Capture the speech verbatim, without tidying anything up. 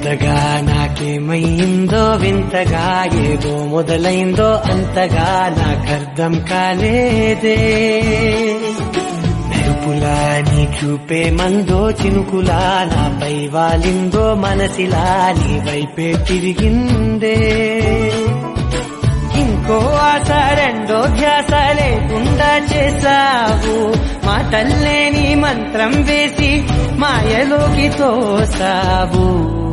ఇంతగా నాకేమైందో వింతగా ఏదో మొదలైందో అంతగా నాకర్థం కాలేదే మెరుపులా నీ చూపే మందో చినుకులా నాపై వాలిందో మనసిలా నీ వైపే తిరిగిందే ఇంకో ఆశ రెండో ధ్యాస లేకుండా చేసావు మాటల్లేని మంత్రం వేసి మాయలోకి తోసావు